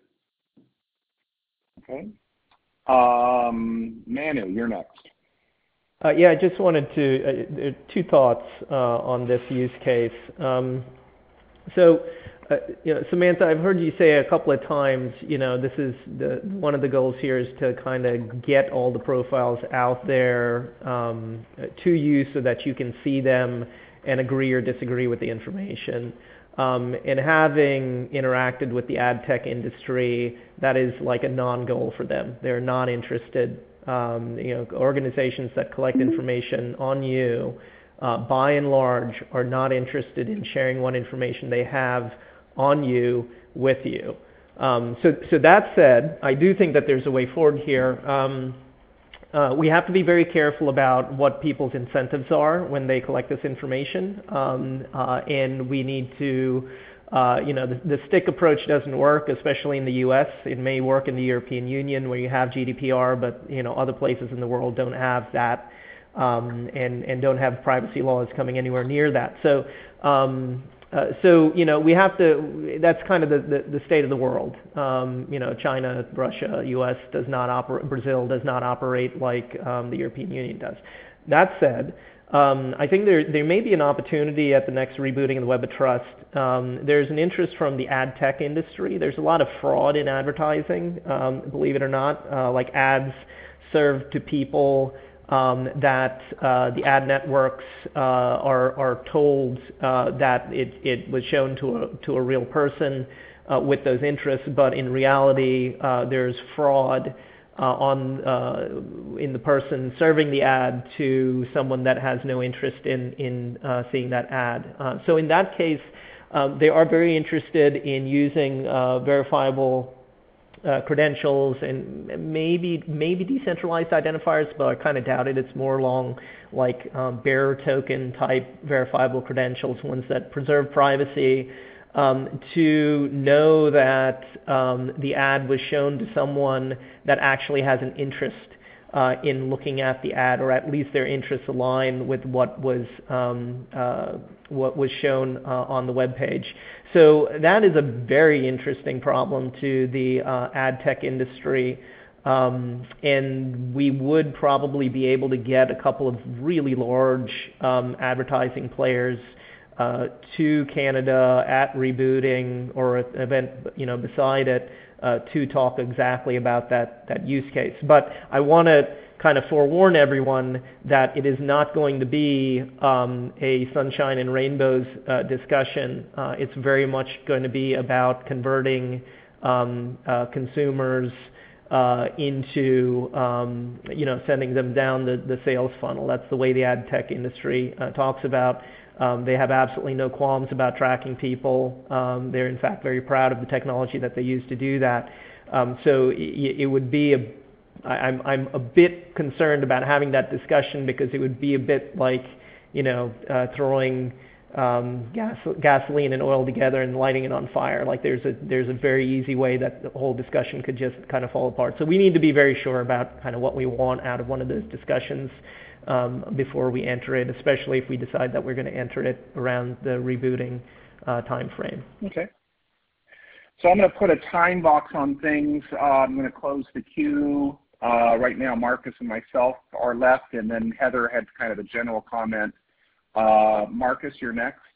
Okay. Um, Manu, you're next. Uh, yeah, I just wanted to, uh, two thoughts uh, on this use case. Um, so. Uh, you know, Samantha, I've heard you say a couple of times, you know, this is the, one of the goals here is to kind of get all the profiles out there um, to you so that you can see them and agree or disagree with the information. Um, and having interacted with the ad tech industry, that is like a non-goal for them. They're not interested. Um, you know, organizations that collect information on you, uh, by and large, are not interested in sharing what information they have on you with you. Um, so, so that said, I do think that there's a way forward here. Um, uh, we have to be very careful about what people's incentives are when they collect this information, um, uh, and we need to Uh, you know, the, the stick approach doesn't work, especially in the U S. It may work in the European Union where you have G D P R, but you know, other places in the world don't have that, um, and and don't have privacy laws coming anywhere near that. So, um, uh, so you know, we have to. That's kind of the, the, the state of the world. Um, you know, China, Russia, U S does not operate. Brazil does not operate like um, the European Union does. That said, Um, I think there, there may be an opportunity at the next rebooting of the Web of Trust. Um, there's an interest from the ad tech industry. There's a lot of fraud in advertising, um, believe it or not, uh, like ads served to people um, that uh, the ad networks uh, are, are told uh, that it, it was shown to a, to a real person uh, with those interests, but in reality uh, there's fraud Uh, on uh, in the person serving the ad to someone that has no interest in in uh, seeing that ad. Uh, so in that case, um, they are very interested in using uh, verifiable uh, credentials and maybe maybe decentralized identifiers, but I kind of doubt it. It's more along like um, bearer token type verifiable credentials, ones that preserve privacy. Um, to know that um, the ad was shown to someone that actually has an interest uh, in looking at the ad, or at least their interests align with what was um, uh, what was shown uh, on the web page. So that is a very interesting problem to the uh, ad tech industry. Um, and we would probably be able to get a couple of really large um, advertising players Uh, to Canada at rebooting or an event, you know, beside it uh, to talk exactly about that that use case. But I want to kind of forewarn everyone that it is not going to be um, a sunshine and rainbows uh, discussion. Uh, it's very much going to be about converting um, uh, consumers uh, into, um, you know, sending them down the, the sales funnel. That's the way the ad tech industry uh, talks about. Um, they have absolutely no qualms about tracking people. Um, they're in fact very proud of the technology that they use to do that. Um, so it, it would be a, I, I'm, I'm a bit concerned about having that discussion because it would be a bit like, you know, uh, throwing um, gas, gasoline and oil together and lighting it on fire. Like there's a there's a very easy way that the whole discussion could just kind of fall apart. So we need to be very sure about kind of what we want out of one of those discussions. Um, before we enter it, especially if we decide that we're going to enter it around the rebooting uh, time frame. Okay. So I'm going to put a time box on things. Uh, I'm going to close the queue. Uh, right now, Marcus and myself are left, and then Heather had kind of a general comment. Uh, Marcus, you're next.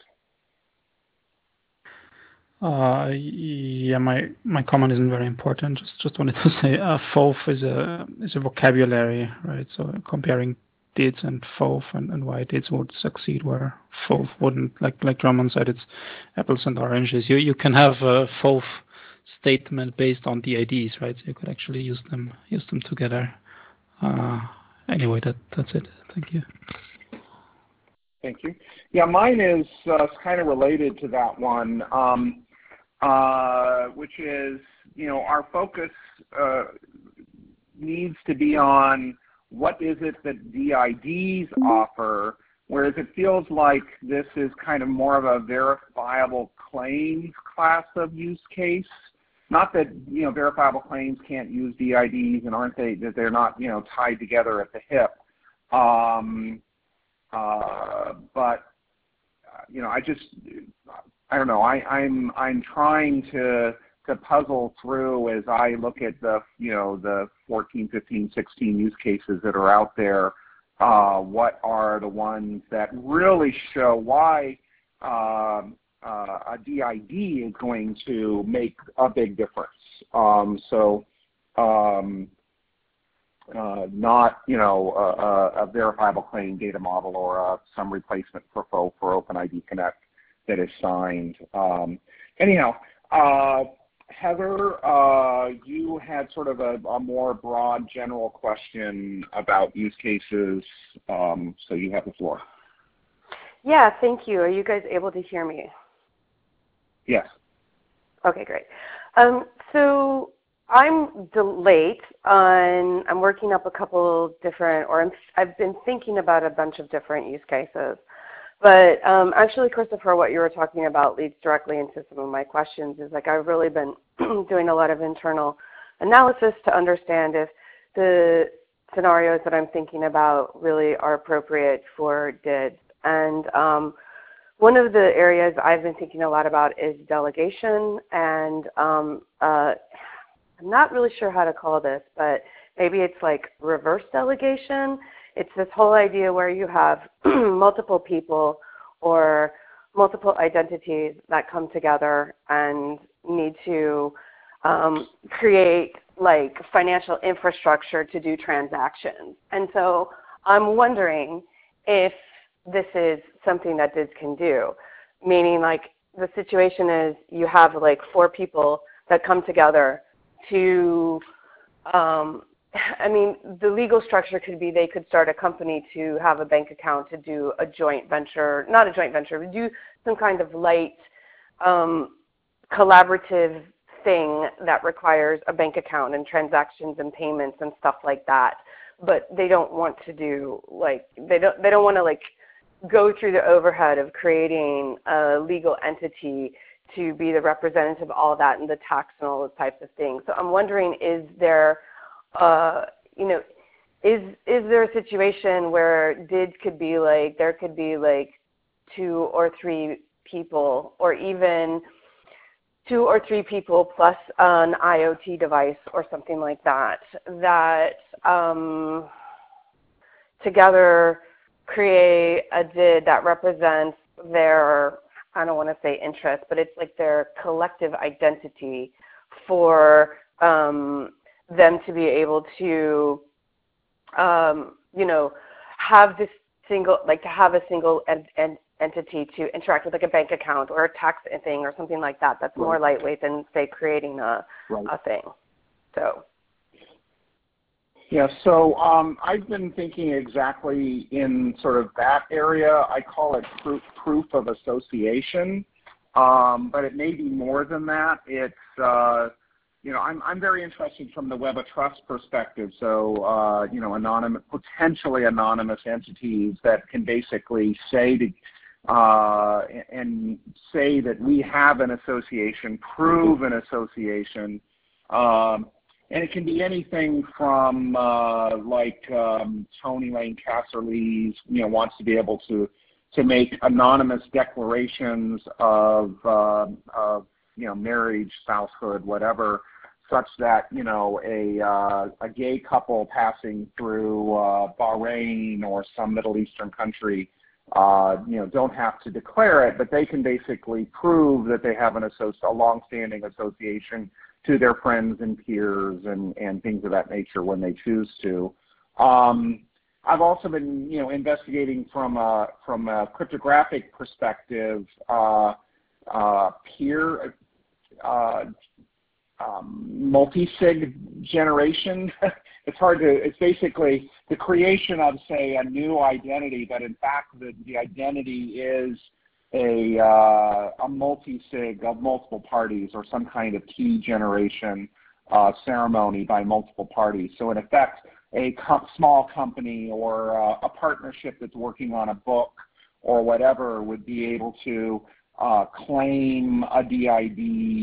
Uh, yeah, my my comment isn't very important. Just just wanted to say, uh, F O F is a is a vocabulary, right? So comparing D I Ds and F O F and, and why D I Ds would succeed where F O F wouldn't. Like like Drummond said, it's apples and oranges. You you can have a F O F statement based on D I Ds, right? So you could actually use them use them together. Uh, anyway, that that's it. Thank you. Thank you. Yeah, mine is uh, kind of related to that one, um, uh, which is, you know, our focus uh, needs to be on what is it that D I Ds offer, whereas it feels like this is kind of more of a verifiable claims class of use case. Not that, you know, verifiable claims can't use D I Ds and aren't they, that they're not, you know, tied together at the hip. Um, uh, but, uh, you know, I just, I don't know, I, I'm, I'm trying to, to puzzle through as I look at the, you know, the fourteen, fifteen, sixteen use cases that are out there, uh, what are the ones that really show why uh, uh, a D I D is going to make a big difference. Um, so um, uh, not, you know, a, a verifiable claim data model or uh, some replacement for F O F for OpenID Connect that is signed. Um, anyhow, uh, Heather, uh, you had sort of a, a more broad general question about use cases, um, so you have the floor. Yeah, thank you. Are you guys able to hear me? Yes. Okay, great. Um, so I'm late on, I'm working up a couple different, or I'm, I've been thinking about a bunch of different use cases. But um, actually, Christopher, what you were talking about leads directly into some of my questions. Is like I've really been doing a lot of internal analysis to understand if the scenarios that I'm thinking about really are appropriate for D I D S. And um, one of the areas I've been thinking a lot about is delegation, and um, uh, I'm not really sure how to call this, but maybe it's like reverse delegation. It's this whole idea where you have multiple people or multiple identities that come together and need to um, create like financial infrastructure to do transactions. And so I'm wondering if this is something that D I D S can do, meaning like the situation is you have like four people that come together to um, I mean, the legal structure could be they could start a company to have a bank account to do a joint venture, not a joint venture, but do some kind of light um, collaborative thing that requires a bank account and transactions and payments and stuff like that. But they don't want to do like they don't they don't want to like go through the overhead of creating a legal entity to be the representative of all that and the tax and all those types of things. So I'm wondering, is there Uh, you know, is is there a situation where D I D S could be like, there could be like two or three people, or even two or three people plus an IoT device or something like that, that um, together create a D I D that represents their, I don't want to say interest, but it's like their collective identity for um, them to be able to, um, you know, have this single, like to have a single en en entity to interact with, like a bank account or a tax thing or something like that. That's right. More lightweight than, say, creating a, right. a thing. So. Yeah, so um, I've been thinking exactly in sort of that area. I call it proof, proof of association, um, but it may be more than that. It's, uh, You know, I'm, I'm very interested from the Web of Trust perspective. So, uh, you know, anonymous, potentially anonymous entities that can basically say to, uh, and say that we have an association, prove an association, um, and it can be anything from uh, like um, Tony Lane Casserly's, you know, wants to be able to to make anonymous declarations of, uh, of you know, marriage, spousehood, whatever, such that, you know, a, uh, a gay couple passing through uh, Bahrain or some Middle Eastern country, uh, you know, don't have to declare it, but they can basically prove that they have an associ a long-standing association to their friends and peers and, and things of that nature when they choose to. Um, I've also been, you know, investigating from a, from a cryptographic perspective, uh, uh, peer, uh, Um, multi-sig generation. It's hard to, it's basically the creation of, say, a new identity, but in fact the, the identity is a, uh, a multi-sig of multiple parties or some kind of key generation uh, ceremony by multiple parties. So in effect, a co small company or uh, a partnership that's working on a book or whatever would be able to uh, claim a D I D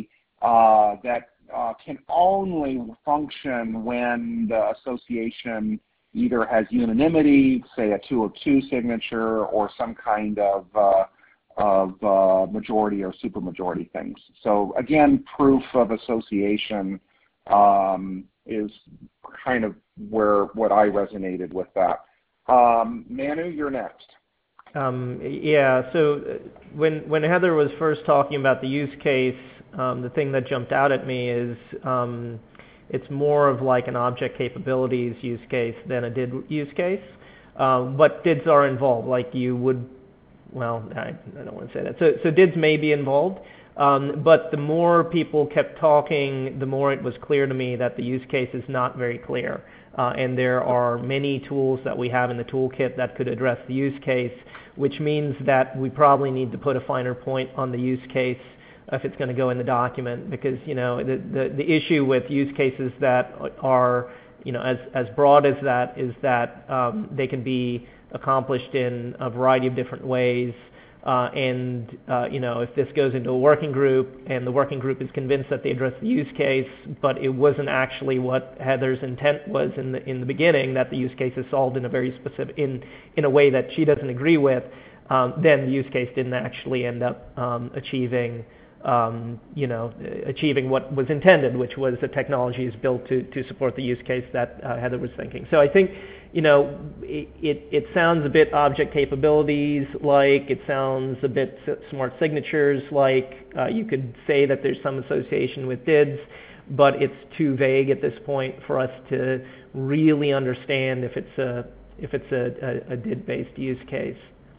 uh, that Uh, can only function when the association either has unanimity, say a two of two signature, or some kind of, uh, of uh, majority or supermajority things. So again, proof of association um, is kind of where what I resonated with that. Um, Manu, you're next. Um, yeah, so when, when Heather was first talking about the use case, Um, the thing that jumped out at me is um, it's more of like an object capabilities use case than a D I D use case. Um, but D I Ds are involved, like you would, well, I, I don't want to say that. So, so D I Ds may be involved, um, but the more people kept talking, the more it was clear to me that the use case is not very clear. Uh, and there are many tools that we have in the toolkit that could address the use case, which means that we probably need to put a finer point on the use case if it's going to go in the document, because, you know, the, the, the issue with use cases that are, you know, as, as broad as that is that um, they can be accomplished in a variety of different ways. Uh, and, uh, you know, if this goes into a working group and the working group is convinced that they addressed the use case, but it wasn't actually what Heather's intent was in the in the beginning, that the use case is solved in a very specific, in, in a way that she doesn't agree with, um, then the use case didn't actually end up um, achieving, um, you know, achieving what was intended, which was the technology is built to, to support the use case that uh, Heather was thinking. So I think, you know, it, it, it sounds a bit object capabilities like, it sounds a bit smart signatures like, uh, you could say that there's some association with D I Ds, but it's too vague at this point for us to really understand if it's a, if it's a, a, a D I D-based use case.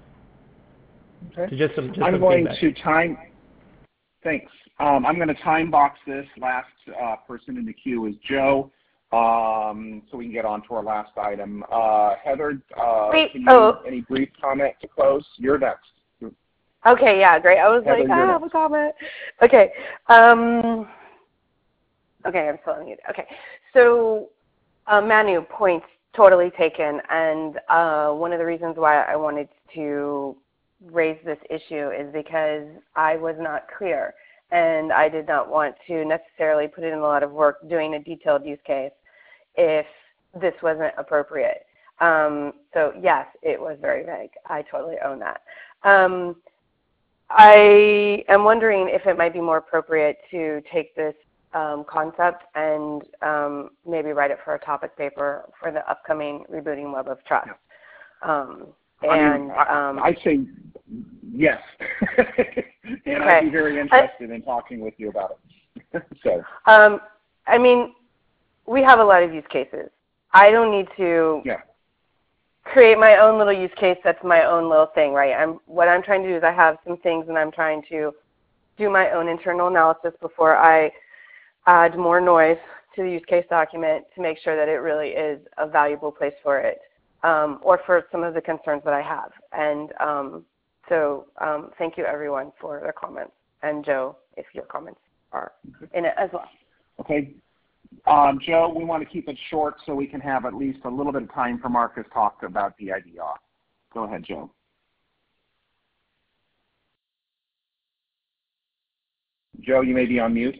Okay. So just some, just I'm some going feedback. to time, thanks. Um, I'm going to time box this. Last uh, person in the queue is Joe. Um, so we can get on to our last item. Uh, Heather, uh, Wait, can you, oh. any brief comment to close? You're next. Okay, yeah, great. I was Heather, like, I you're have next. a comment. Okay. Um, okay, I'm still on mute. Okay. So uh, Manu, points totally taken. And uh, one of the reasons why I wanted to raise this issue is because I was not clear. And I did not want to necessarily put in a lot of work doing a detailed use case if this wasn't appropriate. Um, so yes, it was very vague. I totally own that. Um, I am wondering if it might be more appropriate to take this um, concept and um, maybe write it for a topic paper for the upcoming Rebooting Web of Trust. Um, and I mean, I, um, I'd say yes. And okay. I'd be very interested in talking with you about it. So, um, I mean, we have a lot of use cases. I don't need to yeah. create my own little use case that's my own little thing, right? I'm, what I'm trying to do is I have some things and I'm trying to do my own internal analysis before I add more noise to the use case document to make sure that it really is a valuable place for it, um, or for some of the concerns that I have. And um, so um, thank you everyone for their comments. And Joe, if your comments are in it as well. Okay. Um, Joe, we want to keep it short so we can have at least a little bit of time for Marcus talk about D I D auth. Go ahead, Joe. Joe, you may be on mute.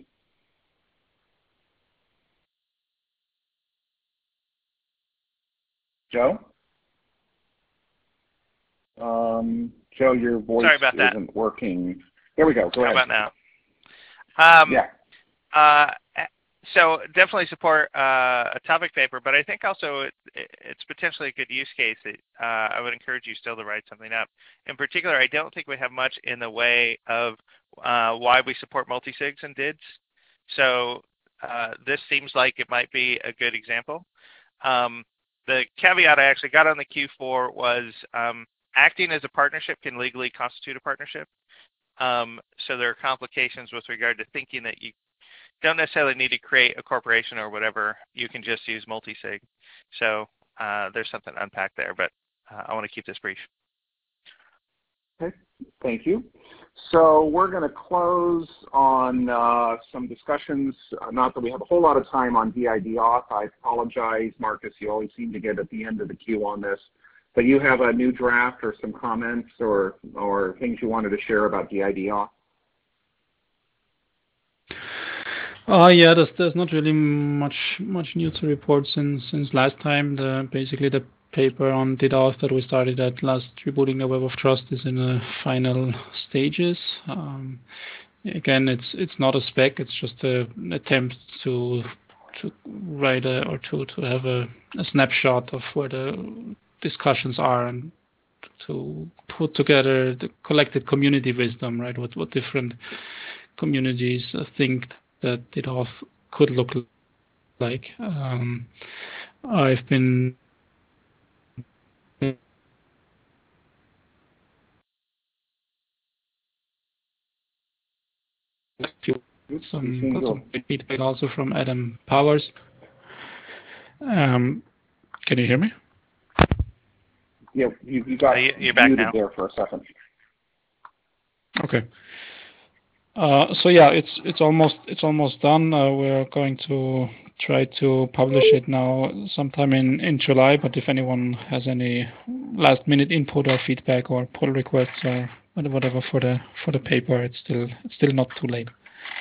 Joe? Um, Joe, your voice Sorry about that. isn't working. There we go. Go How ahead. about now? Um, yeah. Uh, so definitely support uh, a topic paper, but I think also it, it's potentially a good use case that uh, I would encourage you still to write something up. In particular, I don't think we have much in the way of uh, why we support multi-sigs and D I Ds. So uh, this seems like it might be a good example. Um, the caveat I actually got on the Q for was um, acting as a partnership can legally constitute a partnership. Um, so there are complications with regard to thinking that you don't necessarily need to create a corporation or whatever. You can just use multi-sig. So uh, there's something to unpack there, but uh, I want to keep this brief. Okay, thank you. So we're going to close on uh, some discussions. Uh, not that we have a whole lot of time on D I D auth. I apologize, Marcus. You always seem to get at the end of the queue on this. But you have a new draft or some comments or, or things you wanted to share about D I D auth? Uh, yeah, there's there's not really much much new to report since since last time. The basically the paper on D I D auth that we started at last Rebooting the Web of Trust is in the final stages. Um, again, it's it's not a spec. It's just a, an attempt to to write a, or to to have a, a snapshot of where the discussions are and to put together the collected community wisdom, right? What what different communities think that D I D auth could look like. Um, I've been some, got some feedback also from Adam Powers. Um, can you hear me? Yeah, you, you got uh, you, you're back muted now. there for a second. Okay. Uh, so yeah, it's it's almost it's almost done. Uh, we're going to try to publish it now sometime in, in July, but if anyone has any last minute input or feedback or pull requests or whatever for the for the paper, it's still it's still not too late.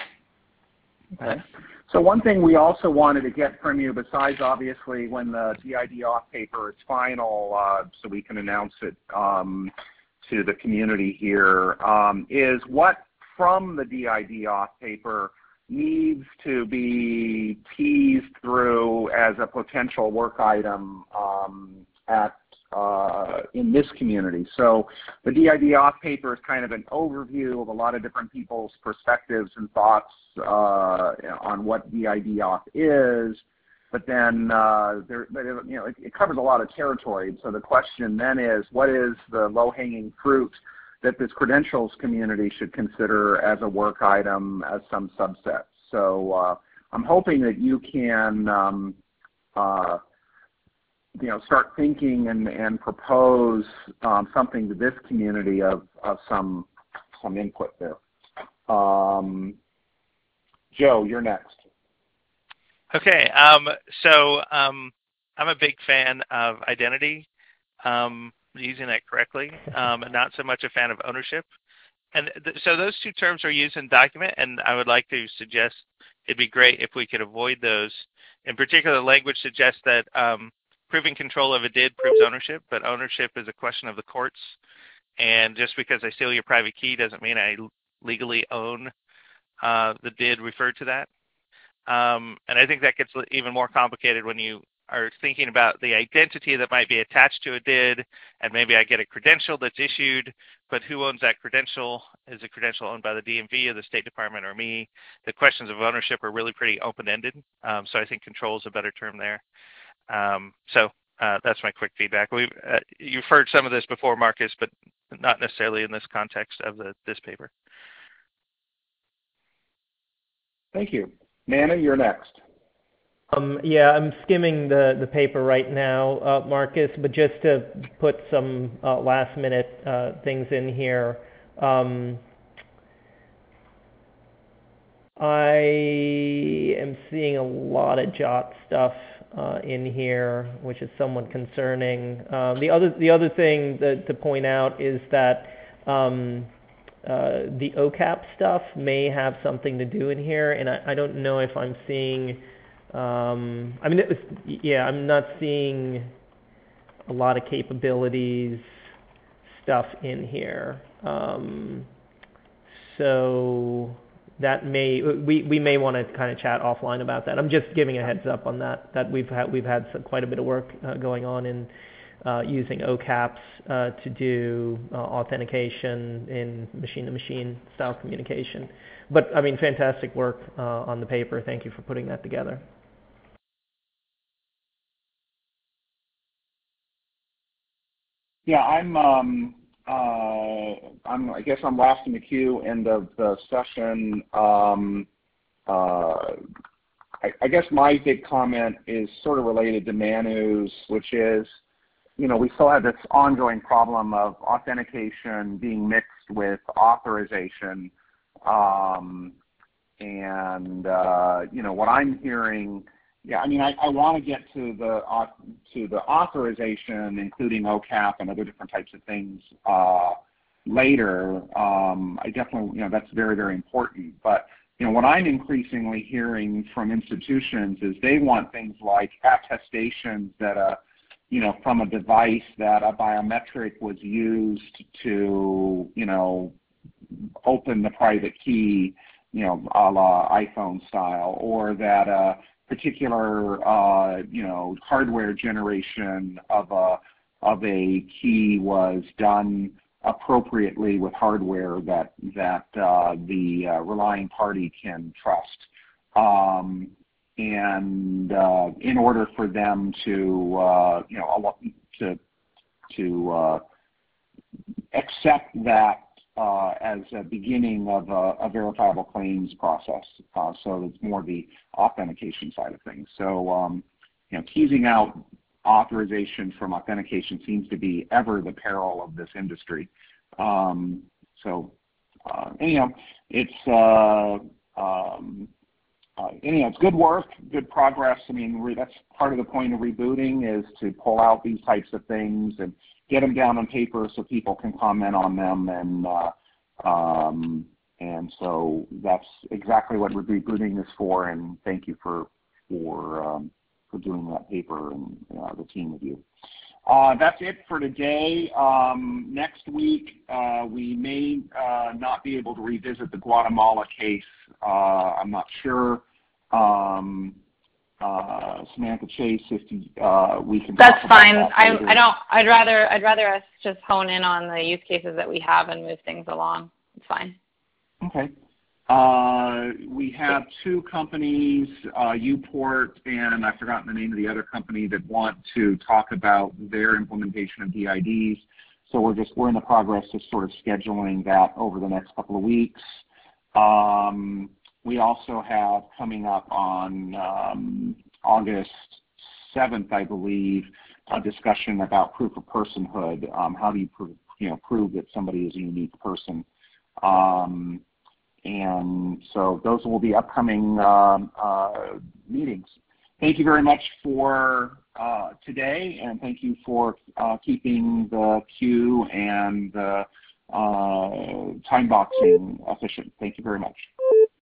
Okay. So one thing we also wanted to get from you, besides obviously when the D I D off paper is final, uh, so we can announce it um, to the community here, um, is what from the D I D off paper needs to be teased through as a potential work item um, at uh, in this community. So the D I D off paper is kind of an overview of a lot of different people's perspectives and thoughts uh, on what D I D off is, but then uh, there, you know, it, it covers a lot of territory. So the question then is, what is the low-hanging fruit that this credentials community should consider as a work item, as some subset? So uh, I'm hoping that you can um, uh, you know, start thinking and, and propose um, something to this community of, of some, some input there. Um, Joe, you're next. Okay, um, so um, I'm a big fan of identity, um, using that correctly, um, and not so much a fan of ownership. And th so those two terms are used in document, and I would like to suggest it'd be great if we could avoid those. In particular, the language suggests that um, proving control of a D I D proves ownership, but ownership is a question of the courts. And just because I steal your private key doesn't mean I legally own uh, the D I D referred to that. Um, and I think that gets even more complicated when you are thinking about the identity that might be attached to a D I D, and maybe I get a credential that's issued, but who owns that credential? Is the credential owned by the D M V or the State Department or me? The questions of ownership are really pretty open-ended, um, so I think control is a better term there. Um, so uh, that's my quick feedback. We've, uh, you've heard some of this before, Marcus, but not necessarily in this context of the, this paper. Thank you. Nana, you're next. Um, yeah, I'm skimming the, the paper right now, uh, Marcus, but just to put some uh, last minute uh, things in here. Um, I am seeing a lot of Jot stuff uh, in here, which is somewhat concerning. Um, the other the other thing that, to point out is that um, uh, the O C A P stuff may have something to do in here, and I, I don't know if I'm seeing. Um, I mean, it was, yeah, I'm not seeing a lot of capabilities stuff in here. Um, so that may we we may want to kind of chat offline about that. I'm just giving a heads up on that. That we've had we've had some, quite a bit of work uh, going on in uh, using O C A Ps uh, to do uh, authentication in machine-to-machine style communication. But I mean, fantastic work uh, on the paper. Thank you for putting that together. Yeah, I'm. Um, uh, I'm. I guess I'm last in the queue. End of the session. Um, uh, I, I guess my big comment is sort of related to Manu's, which is, you know, we still have this ongoing problem of authentication being mixed with authorization, um, and uh, you know what I'm hearing. Yeah, I mean, I, I want to get to the uh, to the authorization, including O C A P and other different types of things uh, later. Um, I definitely, you know, that's very, very important. But you know, what I'm increasingly hearing from institutions is they want things like attestations that a, you know, from a device that a biometric was used to, you know, open the private key, you know, a la iPhone style, or that a particular, uh, you know, hardware generation of a of a key was done appropriately with hardware that that uh, the uh, relying party can trust, um, and uh, in order for them to, uh, you know, to to uh, accept that Uh, as a beginning of a, a verifiable claims process. Uh, so it's more the authentication side of things. So, um, you know, teasing out authorization from authentication seems to be ever the peril of this industry. Um, so, uh, anyhow, it's uh, um, uh, anyhow, it's good work, good progress. I mean, re- that's part of the point of rebooting is to pull out these types of things and get them down on paper so people can comment on them. And uh, um, and so that's exactly what rebooting is for. And thank you for for um, for doing that paper and uh, the team of you. Uh, that's it for today. Um, next week, uh, we may uh, not be able to revisit the Guatemala case. Uh, I'm not sure. Um, uh, Samantha Chase, if you, uh, we can. That's talk fine. about that I later. I don't. I'd rather I'd rather us just hone in on the use cases that we have and move things along. It's fine. Okay. Uh, we have two companies, uh, Uport and I've forgotten the name of the other company, that want to talk about their implementation of D I Ds. So we're just we're in the progress of sort of scheduling that over the next couple of weeks. Um, we also have coming up on um, August seventh, I believe, a discussion about proof of personhood. Um, how do you prove, you know, prove that somebody is a unique person? Um, And so those will be upcoming um, uh, meetings. Thank you very much for uh, today, and thank you for uh, keeping the queue and the uh, time boxing efficient. Thank you very much.